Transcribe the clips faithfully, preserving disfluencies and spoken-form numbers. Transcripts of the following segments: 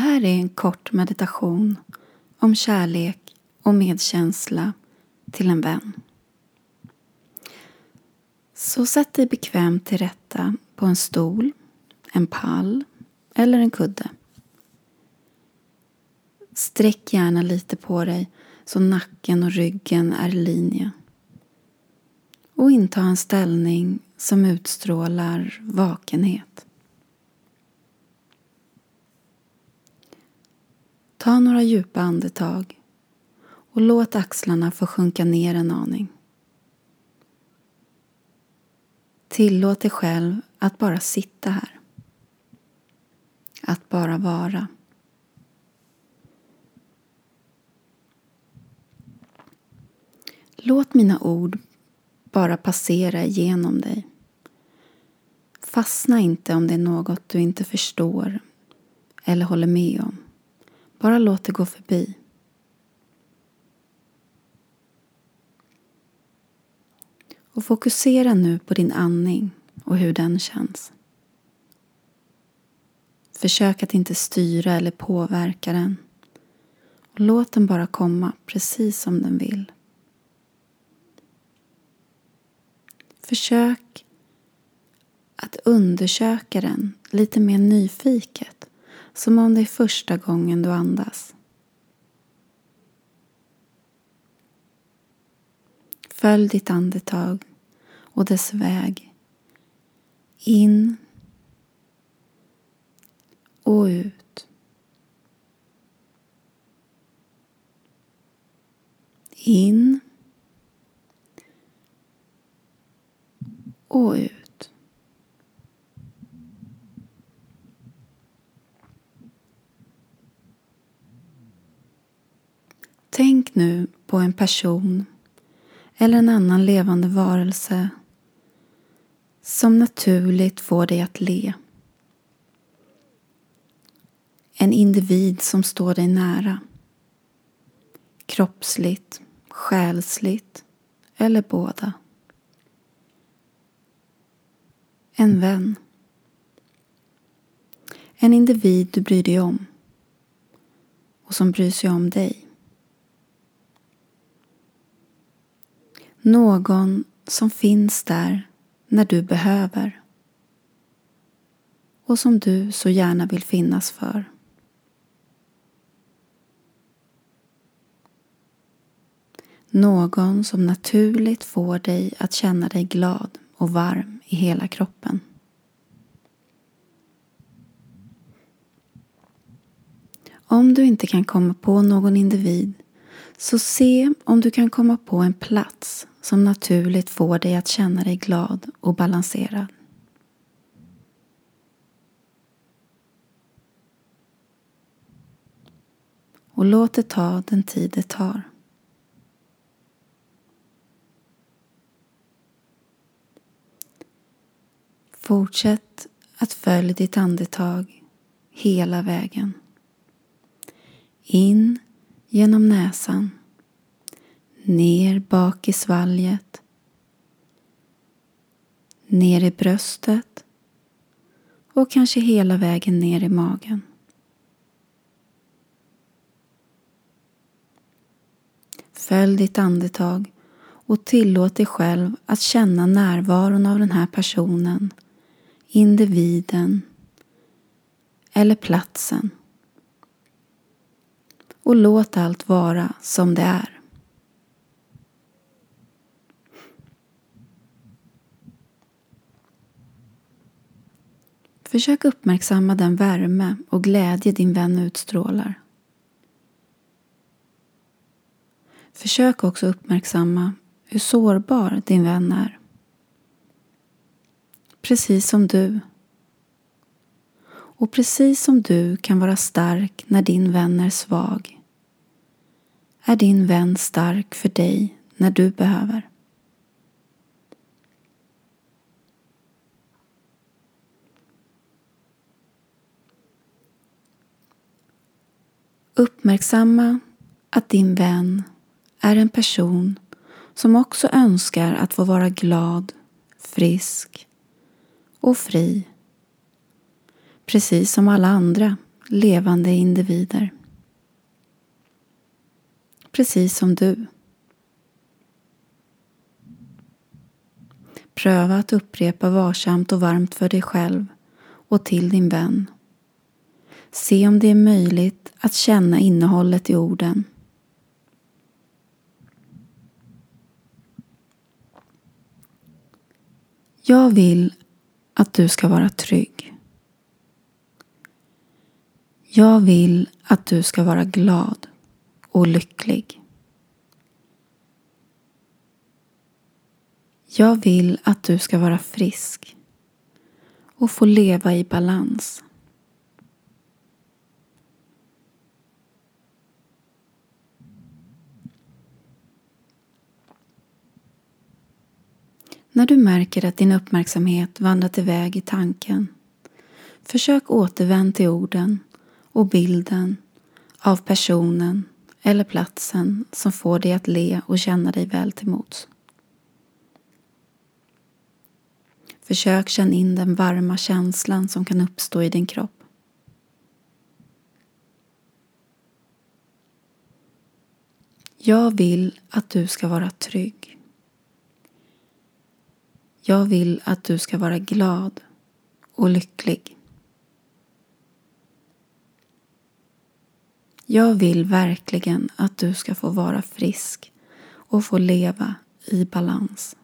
här är en kort meditation om kärlek och medkänsla till en vän. Så sätt dig bekvämt till rätta på en stol, en pall eller en kudde. Sträck gärna lite på dig så nacken och ryggen är i linje. Och inta en ställning som utstrålar vakenhet. Ta några djupa andetag och låt axlarna få sjunka ner en aning. Tillåt dig själv att bara sitta här. Att bara vara. Låt mina ord bara passera igenom dig. Fastna inte om det är något du inte förstår eller håller med om. Bara låt det gå förbi. Och fokusera nu på din andning och hur den känns. Försök att inte styra eller påverka den. Och låt den bara komma precis som den vill. Försök att undersöka den lite mer nyfiket, som om det är första gången du andas. Följ ditt andetag och dess väg in och ut. In och ut. Tänk nu på en person eller en annan levande varelse som naturligt får dig att le. En individ som står dig nära. Kroppsligt, själsligt eller båda. En vän. En individ du bryr dig om och som bryr sig om dig. Någon som finns där när du behöver och som du så gärna vill finnas för. Någon som naturligt får dig att känna dig glad och varm i hela kroppen. Om du inte kan komma på någon individ, så se om du kan komma på en plats som naturligt får dig att känna dig glad och balanserad. Och låt det ta den tid det tar. Fortsätt att följa ditt andetag hela vägen. In genom näsan. Ner bak i svalget. Ner i bröstet. Och kanske hela vägen ner i magen. Följ ditt andetag och tillåt dig själv att känna närvaron av den här personen, individen eller platsen. Och låt allt vara som det är. Försök uppmärksamma den värme och glädje din vän utstrålar. Försök också uppmärksamma hur sårbar din vän är. Precis som du. Och precis som du kan vara stark när din vän är svag, är din vän stark för dig när du behöver. Uppmärksamma att din vän är en person som också önskar att få vara glad, frisk och fri. Precis som alla andra levande individer. Precis som du. Pröva att upprepa varsamt och varmt för dig själv och till din vän. Se om det är möjligt att känna innehållet i orden. Jag vill att du ska vara trygg. Jag vill att du ska vara glad och lycklig. Jag vill att du ska vara frisk och få leva i balans. När du märker att din uppmärksamhet vandrat iväg i tanken, försök återvända till orden och bilden av personen eller platsen som får dig att le och känna dig väl till mods. Försök känna in den varma känslan som kan uppstå i din kropp. Jag vill att du ska vara trygg. Jag vill att du ska vara glad och lycklig. Jag vill verkligen att du ska få vara frisk och få leva i balans.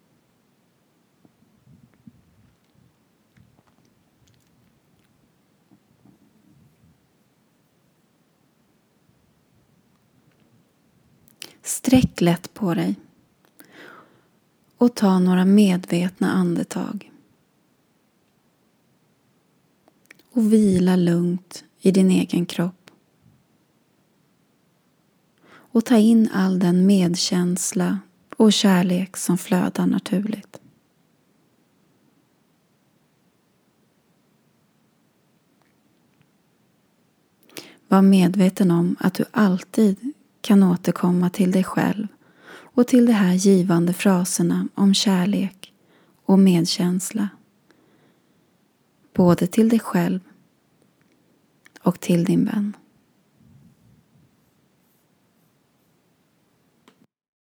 Sträck lätt på dig och ta några medvetna andetag. Och vila lugnt i din egen kropp. Och ta in all den medkänsla och kärlek som flödar naturligt. Var medveten om att du alltid kan återkomma till dig själv och till de här givande fraserna om kärlek och medkänsla. Både till dig själv och till din vän.